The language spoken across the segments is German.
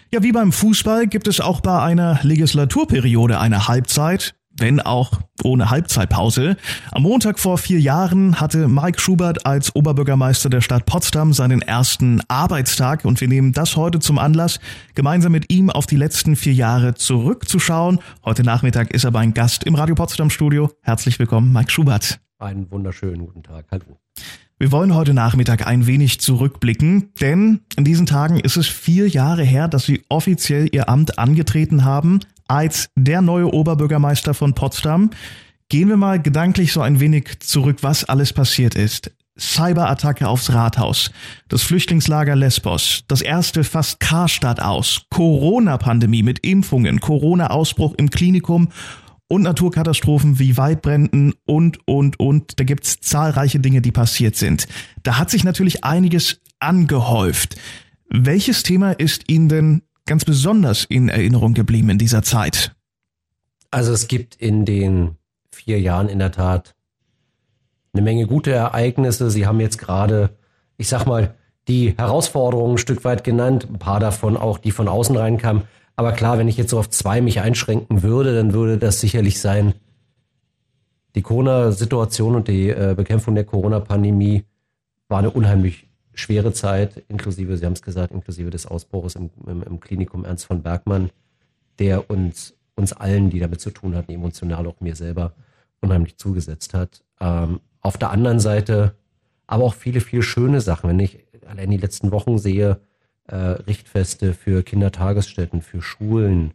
Ja, wie beim Fußball gibt es auch bei einer Legislaturperiode eine Halbzeit, wenn auch ohne Halbzeitpause. Am Montag vor 4 Jahren hatte Mike Schubert als Oberbürgermeister der Stadt Potsdam seinen ersten Arbeitstag und wir nehmen das heute zum Anlass, gemeinsam mit ihm auf die letzten 4 Jahre zurückzuschauen. Heute Nachmittag ist er mein Gast im Radio Potsdam Studio. Herzlich willkommen, Mike Schubert. Einen wunderschönen guten Tag. Hallo. Wir wollen heute Nachmittag ein wenig zurückblicken, denn in diesen Tagen ist es 4 Jahre her, dass Sie offiziell Ihr Amt angetreten haben als der neue Oberbürgermeister von Potsdam. Gehen wir mal gedanklich so ein wenig zurück, was alles passiert ist. Cyberattacke aufs Rathaus, das Flüchtlingslager Lesbos, das erste fast Karstadt aus, Corona-Pandemie mit Impfungen, Corona-Ausbruch im Klinikum und Naturkatastrophen wie Waldbränden und. Da gibt's zahlreiche Dinge, die passiert sind. Da hat sich natürlich einiges angehäuft. Welches Thema ist Ihnen denn ganz besonders in Erinnerung geblieben in dieser Zeit? Also es gibt in den 4 Jahren in der Tat eine Menge gute Ereignisse. Sie haben jetzt gerade, ich sag mal, die Herausforderungen ein Stück weit genannt, ein paar davon auch, die von außen reinkamen. Aber klar, wenn ich jetzt so auf 2 mich einschränken würde, dann würde das sicherlich sein, die Corona-Situation und die Bekämpfung der Corona-Pandemie war eine unheimlich schwere Zeit, inklusive, Sie haben es gesagt, inklusive des Ausbruchs im Klinikum Ernst von Bergmann, der uns allen, die damit zu tun hatten, emotional auch mir selber, unheimlich zugesetzt hat. Auf der anderen Seite aber auch viele, viele schöne Sachen. Wenn ich allein die letzten Wochen sehe, Richtfeste für Kindertagesstätten, für Schulen,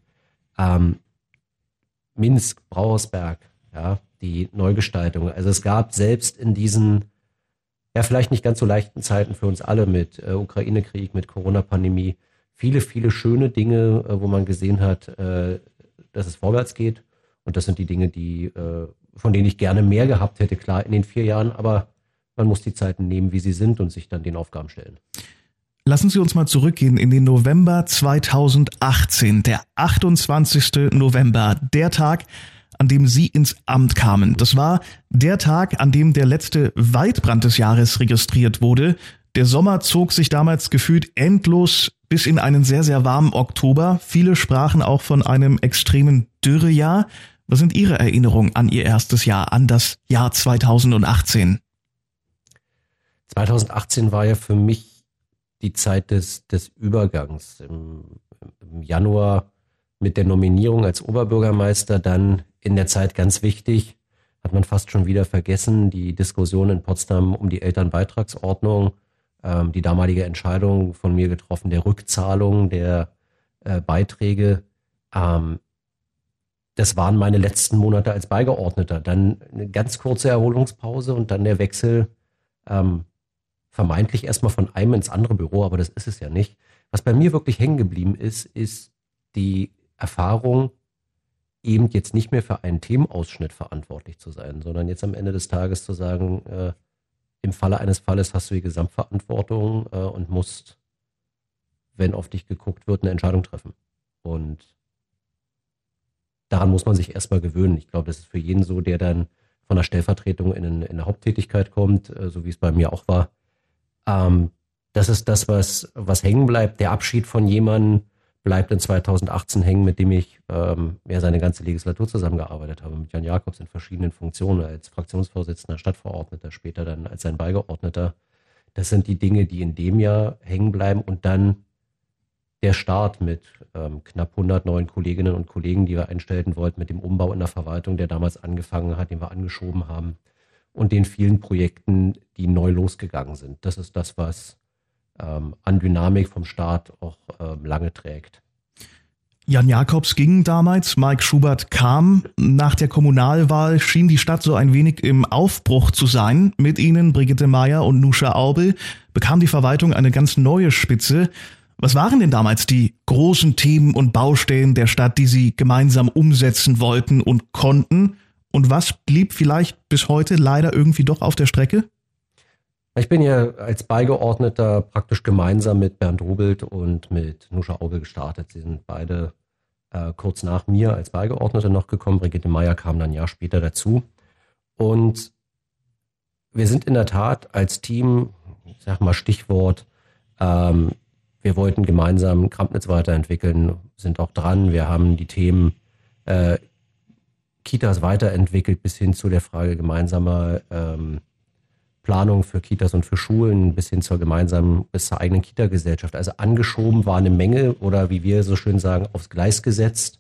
Minsk, Brauersberg, ja, die Neugestaltung. Also es gab selbst in diesen, ja vielleicht nicht ganz so leichten Zeiten für uns alle mit Ukraine-Krieg, mit Corona-Pandemie, viele, viele schöne Dinge, wo man gesehen hat, dass es vorwärts geht. Und das sind die Dinge, von denen ich gerne mehr gehabt hätte, klar, in den 4 Jahren. Aber man muss die Zeiten nehmen, wie sie sind und sich dann den Aufgaben stellen. Lassen Sie uns mal zurückgehen in den November 2018, der 28. November, der Tag, an dem Sie ins Amt kamen. Das war der Tag, an dem der letzte Waldbrand des Jahres registriert wurde. Der Sommer zog sich damals gefühlt endlos bis in einen sehr, sehr warmen Oktober. Viele sprachen auch von einem extremen Dürrejahr. Was sind Ihre Erinnerungen an Ihr erstes Jahr, an das Jahr 2018? 2018 war ja für mich die Zeit des Übergangs. Im Januar mit der Nominierung als Oberbürgermeister, dann in der Zeit ganz wichtig, hat man fast schon wieder vergessen, die Diskussion in Potsdam um die Elternbeitragsordnung, die damalige Entscheidung von mir getroffen, der Rückzahlung der Beiträge. Das waren meine letzten Monate als Beigeordneter. Dann eine ganz kurze Erholungspause und dann der Wechsel vermeintlich erstmal von einem ins andere Büro, aber das ist es ja nicht. Was bei mir wirklich hängen geblieben ist die Erfahrung, eben jetzt nicht mehr für einen Themenausschnitt verantwortlich zu sein, sondern jetzt am Ende des Tages zu sagen, im Falle eines Falles hast du die Gesamtverantwortung und musst, wenn auf dich geguckt wird, eine Entscheidung treffen. Und daran muss man sich erstmal gewöhnen. Ich glaube, das ist für jeden so, der dann von der Stellvertretung in eine Haupttätigkeit kommt, so wie es bei mir auch war. Das ist das, was hängen bleibt. Der Abschied von jemandem bleibt in 2018 hängen, mit dem ich seine ganze Legislatur zusammengearbeitet habe, mit Jan Jacobs in verschiedenen Funktionen, als Fraktionsvorsitzender, Stadtverordneter, später dann als sein Beigeordneter. Das sind die Dinge, die in dem Jahr hängen bleiben und dann der Start mit knapp 100 neuen Kolleginnen und Kollegen, die wir einstellen wollten, mit dem Umbau in der Verwaltung, der damals angefangen hat, den wir angeschoben haben, und den vielen Projekten, die neu losgegangen sind. Das ist das, was an Dynamik vom Staat auch lange trägt. Jan Jacobs ging damals, Mike Schubert kam. Nach der Kommunalwahl schien die Stadt so ein wenig im Aufbruch zu sein. Mit ihnen, Brigitte Meier und Nuscha Aubel, bekam die Verwaltung eine ganz neue Spitze. Was waren denn damals die großen Themen und Baustellen der Stadt, die Sie gemeinsam umsetzen wollten und konnten? Und was blieb vielleicht bis heute leider irgendwie doch auf der Strecke? Ich bin ja als Beigeordneter praktisch gemeinsam mit Bernd Rubelt und mit Nuscha Aubel gestartet. Sie sind beide kurz nach mir als Beigeordnete noch gekommen. Brigitte Meier kam dann ein Jahr später dazu. Und wir sind in der Tat als Team, ich sag mal Stichwort, wir Wir wollten gemeinsam Krampnitz weiterentwickeln, sind auch dran. Wir haben die Themen Kitas weiterentwickelt bis hin zu der Frage gemeinsamer Planung für Kitas und für Schulen, bis hin zur eigenen Kita-Gesellschaft. Also angeschoben war eine Menge oder wie wir so schön sagen, aufs Gleis gesetzt.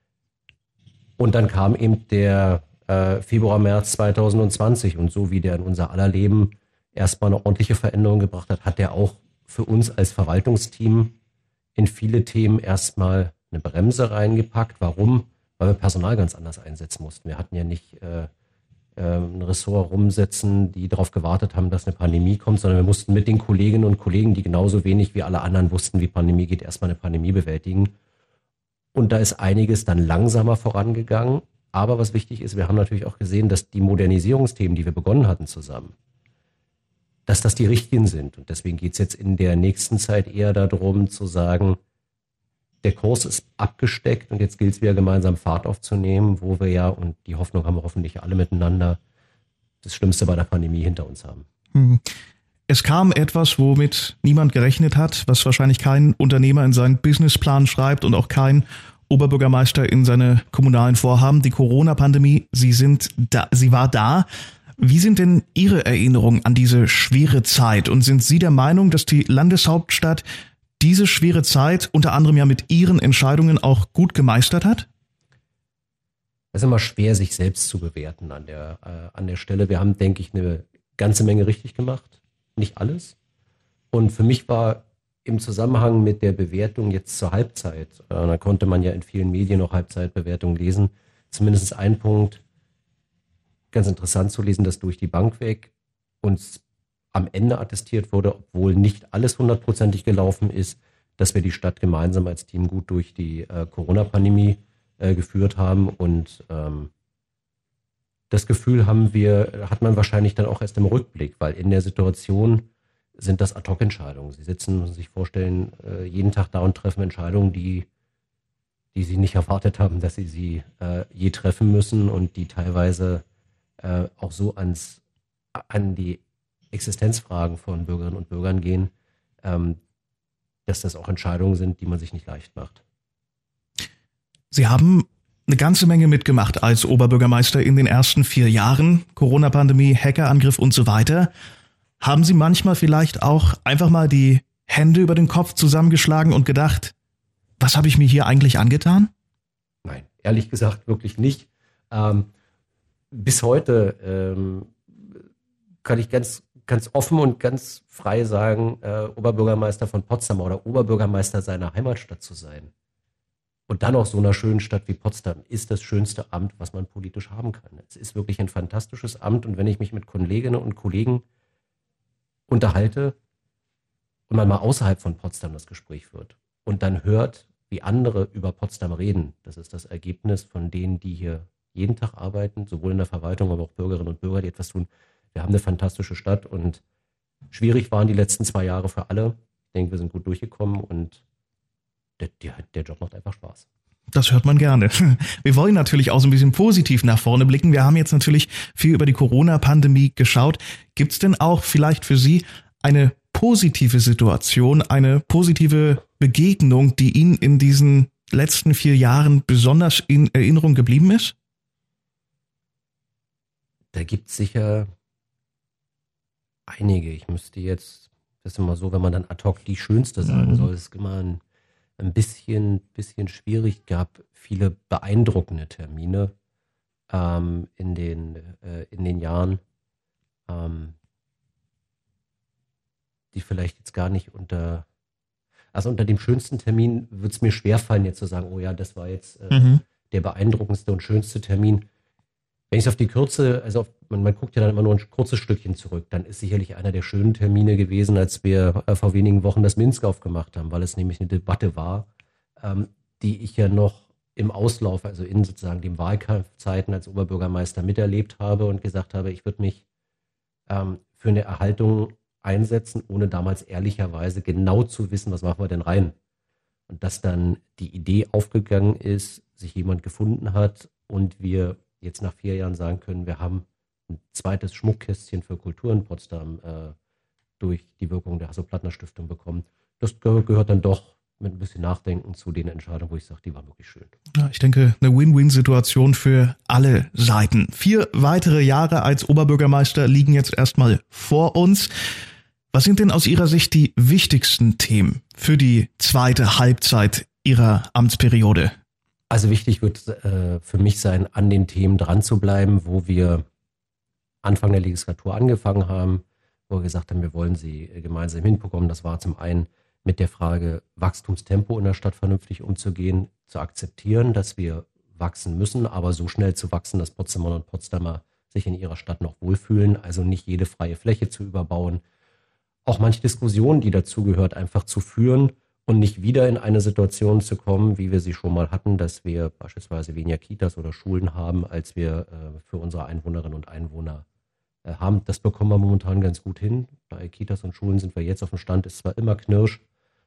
Und dann kam eben der Februar, März 2020 und so wie der in unser aller Leben erstmal eine ordentliche Veränderung gebracht hat, hat der auch für uns als Verwaltungsteam in viele Themen erstmal eine Bremse reingepackt. Warum? Weil wir Personal ganz anders einsetzen mussten. Wir hatten ja nicht ein Ressort rumsetzen, die darauf gewartet haben, dass eine Pandemie kommt, sondern wir mussten mit den Kolleginnen und Kollegen, die genauso wenig wie alle anderen wussten, wie Pandemie geht, erstmal eine Pandemie bewältigen. Und da ist einiges dann langsamer vorangegangen. Aber was wichtig ist, wir haben natürlich auch gesehen, dass die Modernisierungsthemen, die wir begonnen hatten zusammen, dass das die richtigen sind. Und deswegen geht es jetzt in der nächsten Zeit eher darum zu sagen, der Kurs ist abgesteckt und jetzt gilt es wieder gemeinsam Fahrt aufzunehmen, wo wir ja, und die Hoffnung haben wir hoffentlich alle miteinander, das Schlimmste bei der Pandemie hinter uns haben. Es kam etwas, womit niemand gerechnet hat, was wahrscheinlich kein Unternehmer in seinen Businessplan schreibt und auch kein Oberbürgermeister in seine kommunalen Vorhaben. Die Corona-Pandemie, sie war da. Wie sind denn Ihre Erinnerungen an diese schwere Zeit? Und sind Sie der Meinung, dass die Landeshauptstadt diese schwere Zeit unter anderem ja mit Ihren Entscheidungen auch gut gemeistert hat? Es ist immer schwer, sich selbst zu bewerten an der Stelle. Wir haben, denke ich, eine ganze Menge richtig gemacht. Nicht alles. Und für mich war im Zusammenhang mit der Bewertung jetzt zur Halbzeit, da konnte man ja in vielen Medien auch Halbzeitbewertungen lesen, zumindest ein Punkt ganz interessant zu lesen, dass durch die Bank weg uns am Ende attestiert wurde, obwohl nicht alles hundertprozentig gelaufen ist, dass wir die Stadt gemeinsam als Team gut durch die Corona-Pandemie geführt haben. Und das Gefühl hat man wahrscheinlich dann auch erst im Rückblick, weil in der Situation sind das Ad-hoc-Entscheidungen. Sie sitzen, muss sich vorstellen, jeden Tag da und treffen Entscheidungen, die sie nicht erwartet haben, dass sie je treffen müssen und die teilweise auch so an die Existenzfragen von Bürgerinnen und Bürgern gehen, dass das auch Entscheidungen sind, die man sich nicht leicht macht. Sie haben eine ganze Menge mitgemacht als Oberbürgermeister in den ersten 4 Jahren. Corona-Pandemie, Hackerangriff und so weiter. Haben Sie manchmal vielleicht auch einfach mal die Hände über den Kopf zusammengeschlagen und gedacht, was habe ich mir hier eigentlich angetan? Nein, ehrlich gesagt wirklich nicht. Bis heute kann ich ganz offen und ganz frei sagen, Oberbürgermeister von Potsdam oder Oberbürgermeister seiner Heimatstadt zu sein. Und dann auch so einer schönen Stadt wie Potsdam ist das schönste Amt, was man politisch haben kann. Es ist wirklich ein fantastisches Amt. Und wenn ich mich mit Kolleginnen und Kollegen unterhalte und man mal außerhalb von Potsdam das Gespräch führt und dann hört, wie andere über Potsdam reden, das ist das Ergebnis von denen, die hier jeden Tag arbeiten, sowohl in der Verwaltung, aber auch Bürgerinnen und Bürger, die etwas tun. Wir haben eine fantastische Stadt und schwierig waren die letzten 2 Jahre für alle. Ich denke, wir sind gut durchgekommen und der Job macht einfach Spaß. Das hört man gerne. Wir wollen natürlich auch so ein bisschen positiv nach vorne blicken. Wir haben jetzt natürlich viel über die Corona-Pandemie geschaut. Gibt es denn auch vielleicht für Sie eine positive Situation, eine positive Begegnung, die Ihnen in diesen letzten 4 Jahren besonders in Erinnerung geblieben ist? Da gibt es sicher einige. Ich müsste jetzt, das ist immer so, wenn man dann ad hoc die schönste sagen soll, ist immer ein bisschen schwierig. Gab viele beeindruckende Termine in den Jahren, die vielleicht jetzt gar nicht unter dem schönsten Termin wird es mir schwerfallen, jetzt zu sagen, oh ja, das war jetzt der beeindruckendste und schönste Termin. Wenn ich es auf die Kürze, man guckt ja dann immer nur ein kurzes Stückchen zurück, dann ist sicherlich einer der schönen Termine gewesen, als wir vor wenigen Wochen das Minsk aufgemacht haben, weil es nämlich eine Debatte war, die ich ja noch im Auslauf, also in sozusagen den Wahlkampfzeiten als Oberbürgermeister miterlebt habe und gesagt habe, ich würde mich für eine Erhaltung einsetzen, ohne damals ehrlicherweise genau zu wissen, was machen wir denn rein. Und dass dann die Idee aufgegangen ist, sich jemand gefunden hat und wir jetzt nach 4 Jahren sagen können, wir haben ein zweites Schmuckkästchen für Kultur in Potsdam durch die Wirkung der Hasso-Plattner Stiftung bekommen. das gehört dann doch mit ein bisschen Nachdenken zu den Entscheidungen, wo ich sage, die waren wirklich schön. Ja, ich denke, eine Win-Win-Situation für alle Seiten. 4 weitere Jahre als Oberbürgermeister liegen jetzt erstmal vor uns. Was sind denn aus Ihrer Sicht die wichtigsten Themen für die zweite Halbzeit Ihrer Amtsperiode? Also wichtig wird für mich sein, an den Themen dran zu bleiben, wo wir Anfang der Legislatur angefangen haben, wo wir gesagt haben, wir wollen sie gemeinsam hinbekommen. Das war zum einen mit der Frage, Wachstumstempo in der Stadt vernünftig umzugehen, zu akzeptieren, dass wir wachsen müssen, aber so schnell zu wachsen, dass Potsdamerinnen und Potsdamer sich in ihrer Stadt noch wohlfühlen, also nicht jede freie Fläche zu überbauen. Auch manche Diskussionen, die dazugehört, einfach zu führen und nicht wieder in eine Situation zu kommen, wie wir sie schon mal hatten, dass wir beispielsweise weniger Kitas oder Schulen haben, als wir für unsere Einwohnerinnen und Einwohner haben. Das bekommen wir momentan ganz gut hin. Bei Kitas und Schulen sind wir jetzt auf dem Stand, ist zwar immer Knirsch,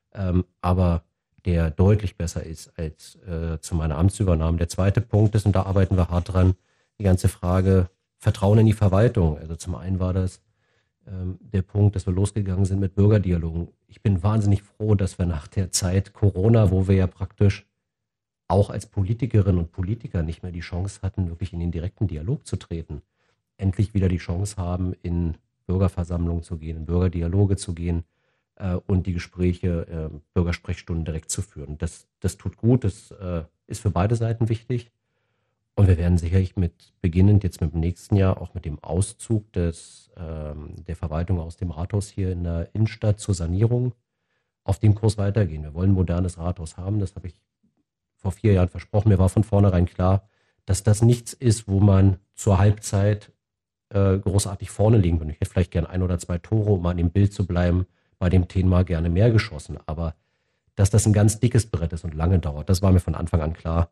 aber der deutlich besser ist als zu meiner Amtsübernahme. Der zweite Punkt ist, und da arbeiten wir hart dran, die ganze Frage Vertrauen in die Verwaltung. Also zum einen war das der Punkt, dass wir losgegangen sind mit Bürgerdialogen. Ich bin wahnsinnig froh, dass wir nach der Zeit Corona, wo wir ja praktisch auch als Politikerinnen und Politiker nicht mehr die Chance hatten, wirklich in den direkten Dialog zu treten, endlich wieder die Chance haben, in Bürgerversammlungen zu gehen, in Bürgerdialoge zu gehen und die Gespräche, Bürgersprechstunden direkt zu führen. Das tut gut, das ist für beide Seiten wichtig. Und wir werden sicherlich beginnend jetzt mit dem nächsten Jahr auch mit dem Auszug der Verwaltung aus dem Rathaus hier in der Innenstadt zur Sanierung auf dem Kurs weitergehen. Wir wollen ein modernes Rathaus haben, das habe ich vor 4 Jahren versprochen. Mir war von vornherein klar, dass das nichts ist, wo man zur Halbzeit großartig vorne liegen würde. Ich hätte vielleicht gern 1 oder 2 Tore, um an dem Bild zu bleiben, bei dem Thema gerne mehr geschossen. Aber dass das ein ganz dickes Brett ist und lange dauert, das war mir von Anfang an klar.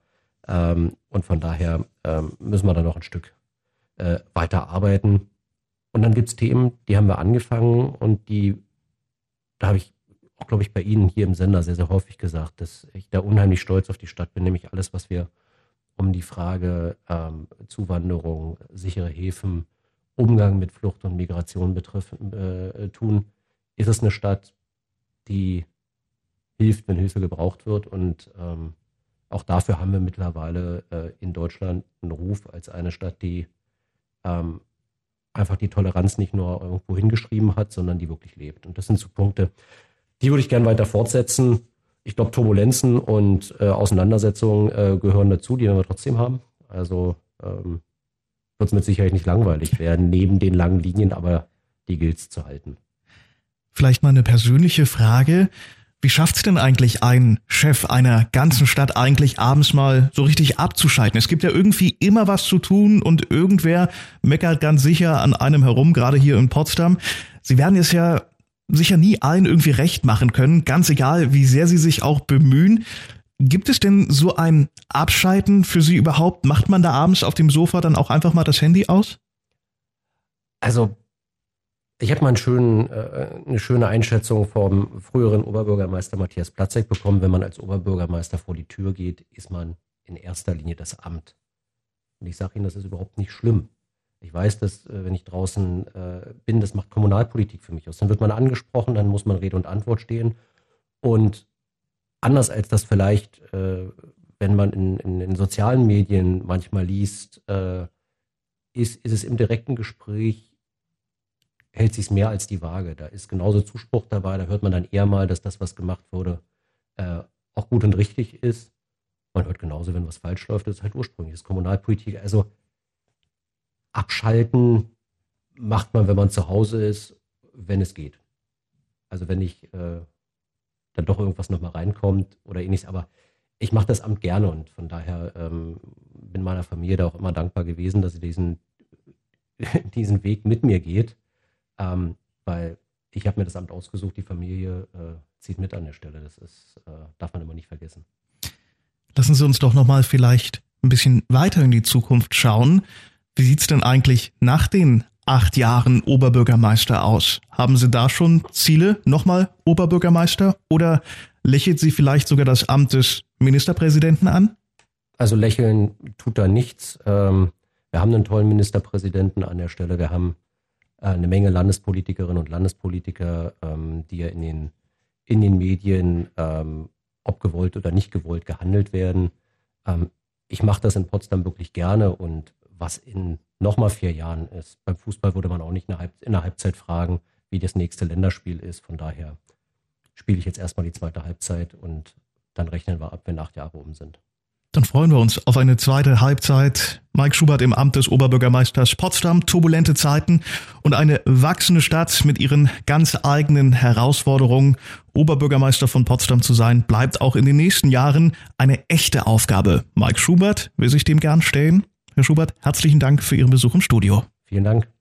Und von daher müssen wir da noch ein Stück weiter arbeiten. Und dann gibt es Themen, die haben wir angefangen und da habe ich auch, glaube ich, bei Ihnen hier im Sender sehr, sehr häufig gesagt, dass ich da unheimlich stolz auf die Stadt bin, nämlich alles, was wir um die Frage Zuwanderung, sichere Häfen, Umgang mit Flucht und Migration tun, ist es eine Stadt, die hilft, wenn Hilfe gebraucht wird. Und auch dafür haben wir mittlerweile in Deutschland einen Ruf als eine Stadt, die einfach die Toleranz nicht nur irgendwo hingeschrieben hat, sondern die wirklich lebt. Und das sind so Punkte, die würde ich gerne weiter fortsetzen. Ich glaube, Turbulenzen und Auseinandersetzungen gehören dazu, die werden wir trotzdem haben. Also wird es mit Sicherheit nicht langweilig werden, neben den langen Linien, aber die gilt es zu halten. Vielleicht mal eine persönliche Frage. Wie schafft's denn eigentlich ein Chef einer ganzen Stadt eigentlich abends mal so richtig abzuschalten? Es gibt ja irgendwie immer was zu tun und irgendwer meckert ganz sicher an einem herum, gerade hier in Potsdam. Sie werden es ja sicher nie allen irgendwie recht machen können, ganz egal, wie sehr Sie sich auch bemühen. Gibt es denn so ein Abschalten für Sie überhaupt? Macht man da abends auf dem Sofa dann auch einfach mal das Handy aus? Also ich habe mal eine schöne Einschätzung vom früheren Oberbürgermeister Matthias Platzek bekommen. Wenn man als Oberbürgermeister vor die Tür geht, ist man in erster Linie das Amt. Und ich sage Ihnen, das ist überhaupt nicht schlimm. Ich weiß, dass wenn ich draußen bin, das macht Kommunalpolitik für mich aus. Dann wird man angesprochen, dann muss man Rede und Antwort stehen. Und anders als das vielleicht, wenn man in sozialen Medien manchmal liest, ist es im direkten Gespräch, hält sich mehr als die Waage. Da ist genauso Zuspruch dabei, da hört man dann eher mal, dass das, was gemacht wurde, auch gut und richtig ist. Man hört genauso, wenn was falsch läuft, das ist halt ursprünglich, das ist Kommunalpolitik. Also abschalten macht man, wenn man zu Hause ist, wenn es geht. Also wenn nicht dann doch irgendwas nochmal reinkommt oder ähnliches. Aber ich mache das Amt gerne und von daher bin meiner Familie da auch immer dankbar gewesen, dass sie diesen Weg mit mir geht. Weil ich habe mir das Amt ausgesucht, die Familie zieht mit an der Stelle. Das darf man immer nicht vergessen. Lassen Sie uns doch nochmal vielleicht ein bisschen weiter in die Zukunft schauen. Wie sieht's denn eigentlich nach den 8 Jahren Oberbürgermeister aus? Haben Sie da schon Ziele, nochmal Oberbürgermeister? Oder lächelt Sie vielleicht sogar das Amt des Ministerpräsidenten an? Also lächeln tut da nichts. Wir haben einen tollen Ministerpräsidenten an der Stelle. Wir haben eine Menge Landespolitikerinnen und Landespolitiker, die er in in den Medien, ob gewollt oder nicht gewollt, gehandelt werden. Ich mache das in Potsdam wirklich gerne und was in nochmal 4 Jahren ist. Beim Fußball würde man auch nicht in der Halbzeit fragen, wie das nächste Länderspiel ist. Von daher spiele ich jetzt erstmal die zweite Halbzeit und dann rechnen wir ab, wenn 8 Jahre um sind. Dann freuen wir uns auf eine zweite Halbzeit. Mike Schubert im Amt des Oberbürgermeisters Potsdam, turbulente Zeiten und eine wachsende Stadt mit ihren ganz eigenen Herausforderungen. Oberbürgermeister von Potsdam zu sein, bleibt auch in den nächsten Jahren eine echte Aufgabe. Mike Schubert will sich dem gern stellen. Herr Schubert, herzlichen Dank für Ihren Besuch im Studio. Vielen Dank.